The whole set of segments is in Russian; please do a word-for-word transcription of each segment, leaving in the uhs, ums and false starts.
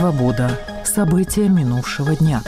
«Свобода». События минувшего дня.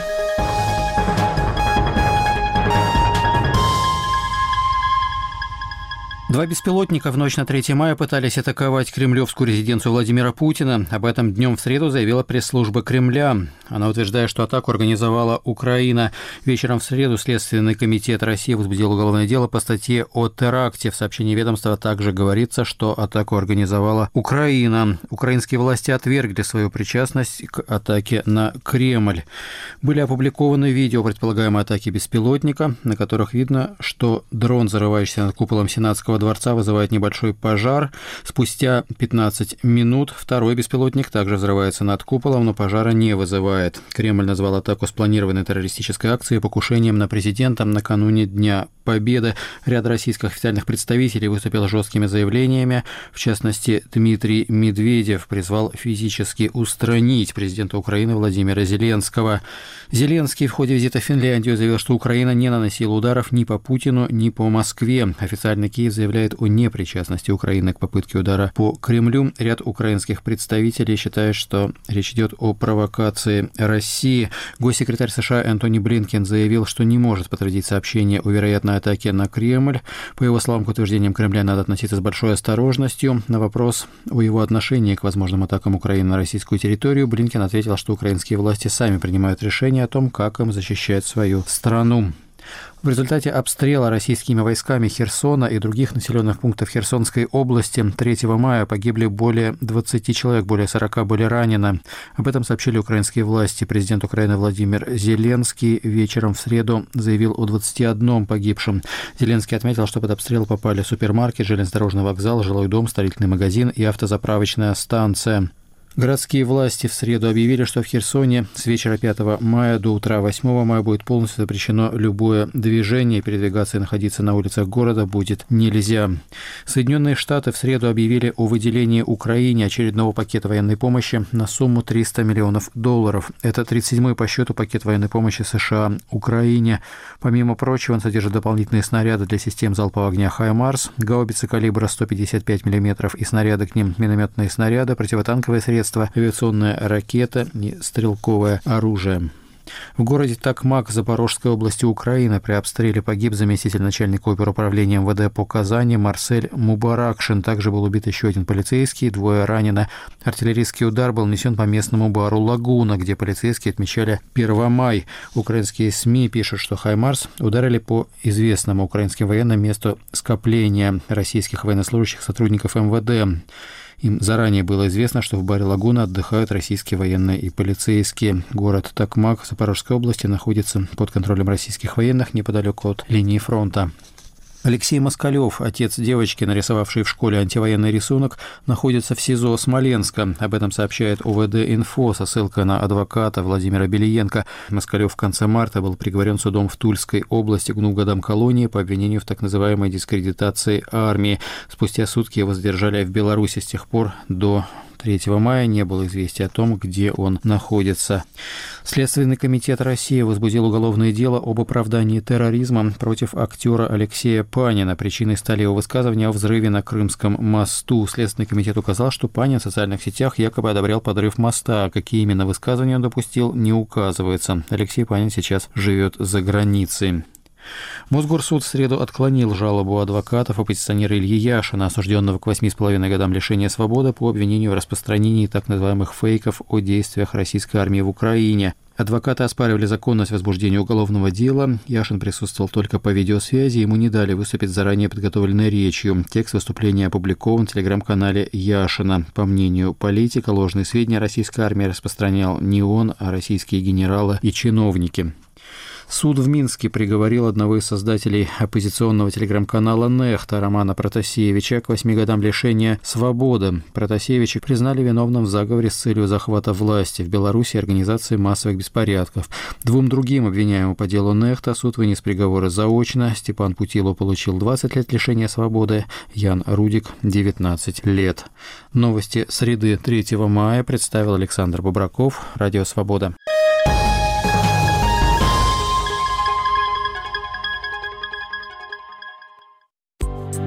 Два беспилотника в ночь на третье мая пытались атаковать кремлевскую резиденцию Владимира Путина. Об этом днем в среду заявила пресс-служба Кремля. Она утверждает, что атаку организовала Украина. Вечером в среду Следственный комитет России возбудил уголовное дело по статье о теракте. В сообщении ведомства также говорится, что атаку организовала Украина. Украинские власти отвергли свою причастность к атаке на Кремль. Были опубликованы видео предполагаемой атаки беспилотника, на которых видно, что дрон, зарывающийся над куполом Сенатского дворца, вызывает небольшой пожар. Спустя пятнадцать минут второй беспилотник также взрывается над куполом, но пожара не вызывает. Кремль назвал атаку спланированной террористической акцией покушением на президента накануне Дня Победы. Ряд российских официальных представителей выступил с жесткими заявлениями. В частности, Дмитрий Медведев призвал физически устранить президента Украины Владимира Зеленского. Зеленский в ходе визита в Финляндию заявил, что Украина не наносила ударов ни по Путину, ни по Москве. Официально Киев заявляет о непричастности Украины к попытке удара по Кремлю. Ряд украинских представителей считают, что речь идет о провокации России. Госсекретарь США Энтони Блинкен заявил, что не может подтвердить сообщение о вероятной атаке на Кремль. По его словам, к утверждениям Кремля надо относиться с большой осторожностью. На вопрос о его отношении к возможным атакам Украины на российскую территорию Блинкен ответил, что украинские власти сами принимают решение о том, как им защищать свою страну. В результате обстрела российскими войсками Херсона и других населенных пунктов Херсонской области третьего мая погибли более двадцати человек, более сорока были ранены. Об этом сообщили украинские власти. Президент Украины Владимир Зеленский вечером в среду заявил о двадцати одном погибшем. Зеленский отметил, что под обстрел попали супермаркет, железнодорожный вокзал, жилой дом, строительный магазин и автозаправочная станция. Городские власти в среду объявили, что в Херсоне с вечера пятого мая до утра восьмого мая будет полностью запрещено любое движение, передвигаться и находиться на улицах города будет нельзя. Соединенные Штаты в среду объявили о выделении Украине очередного пакета военной помощи на сумму триста миллионов долларов. Это тридцать седьмой по счету пакет военной помощи США Украине. Помимо прочего, он содержит дополнительные снаряды для систем залпового огня «Хаймарс», гаубицы калибра сто пятьдесят пять миллиметров и снаряды к ним, минометные снаряды, противотанковые средства, авиационная ракета и стрелковое оружие. В городе Токмак Запорожской области Украины при обстреле погиб заместитель начальника оперуправления эм вэ дэ по Казани Марсель Мубаракшин. Также был убит еще один полицейский, двое ранены. Артиллерийский удар был нанесен по местному бару «Лагуна», где полицейские отмечали первый май. Украинские СМИ пишут, что «Хаймарс» ударили по известному украинским военным месту скопления российских военнослужащих сотрудников эм вэ дэ. Им заранее было известно, что в баре «Лагуна» отдыхают российские военные и полицейские. Город Токмак Запорожской области находится под контролем российских военных неподалеку от линии фронта. Алексей Москалев, отец девочки, нарисовавший в школе антивоенный рисунок, находится в СИЗО Смоленска. Об этом сообщает о вэ дэ-инфо со ссылкой на адвоката Владимира Белиенко. Москалев в конце марта был приговорен судом в Тульской области к двум годам колонии по обвинению в так называемой дискредитации армии. Спустя сутки его задержали в Беларуси. С тех пор до третьего мая не было известия о том, где он находится. Следственный комитет России возбудил уголовное дело об оправдании терроризма против актера Алексея Панина. Причиной стали его высказывания о взрыве на Крымском мосту. Следственный комитет указал, что Панин в социальных сетях якобы одобрял подрыв моста. Какие именно высказывания он допустил, не указывается. Алексей Панин сейчас живет за границей. Мосгорсуд в среду отклонил жалобу адвокатов оппозиционера Ильи Яшина, осужденного к восьми с половиной годам лишения свободы по обвинению в распространении так называемых фейков о действиях российской армии в Украине. Адвокаты оспаривали законность возбуждения уголовного дела. Яшин присутствовал только по видеосвязи, ему не дали выступить с заранее подготовленной речью. Текст выступления опубликован в телеграм-канале Яшина. По мнению политика, ложные сведения о российской армии распространял не он, а российские генералы и чиновники. Суд в Минске приговорил одного из создателей оппозиционного телеграм-канала «Нехта» Романа Протасевича к восьми годам лишения свободы. Протасевича признали виновным в заговоре с целью захвата власти в Беларуси и организации массовых беспорядков. Двум другим обвиняемым по делу «Нехта» суд вынес приговоры заочно. Степан Путило получил двадцать лет лишения свободы, Ян Рудик – девятнадцать лет. Новости среды третьего мая представил Александр Бобраков, Радио Свобода.